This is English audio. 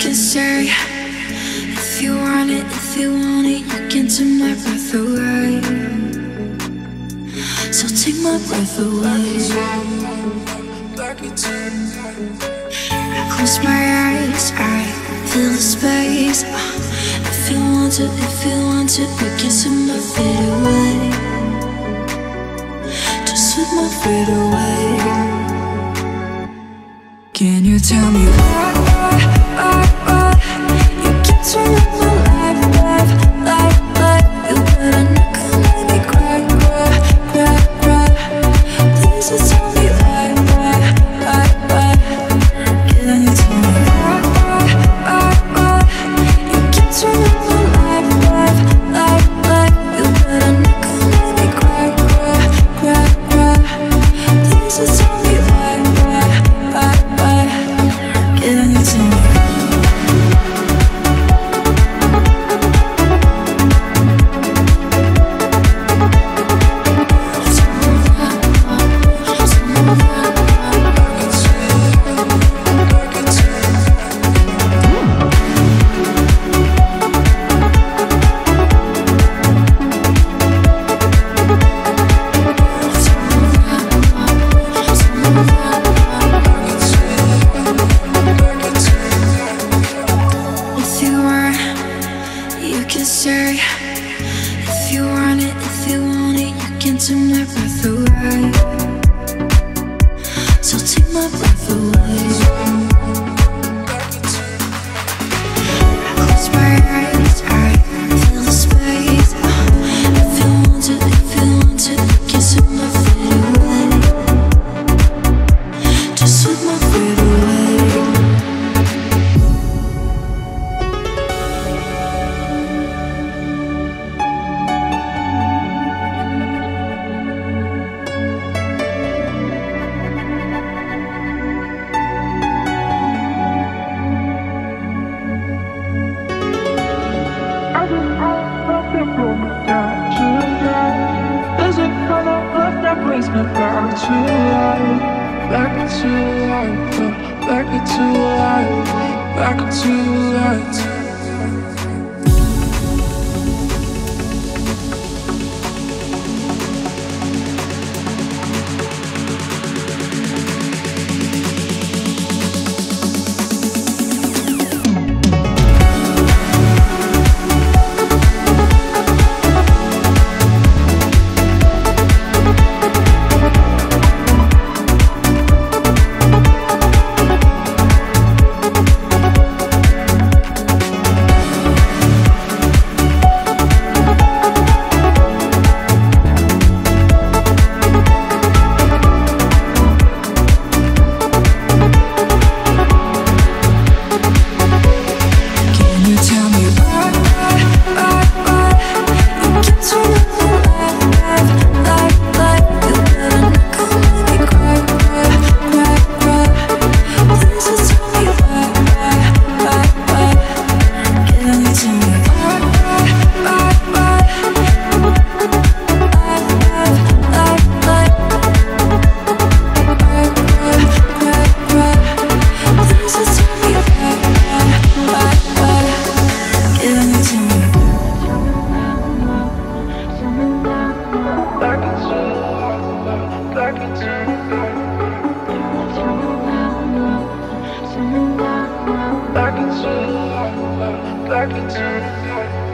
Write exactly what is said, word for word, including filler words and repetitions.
can say if you want it, if you want it, you can take my breath away. So take my breath away. I close my eyes, I feel the space. If you want to, if you want to, you can set my feet away. Just sweep my feet away. Can you tell me why, why, why, why you can turn up my life, life, life, life? You better not come make me cry, cry, cry, cry. Please just tell me why, why, why, why. Can you tell me why, why, why, why you can turn up my life, life, life, life? You better not come make me cry, cry, cry, cry. Please just tell me why, why, why, why. Can you tell me? If you want, you can say. If you want it, if you want it, you can take my breath away. So take my breath away. I close my eyes, I feel the space. If you want it, if you want it, you can set my feet away. Just sweep my feet away. There's a kind of love that brings me back to life, back into life, back into life, back into life. Back into, back into.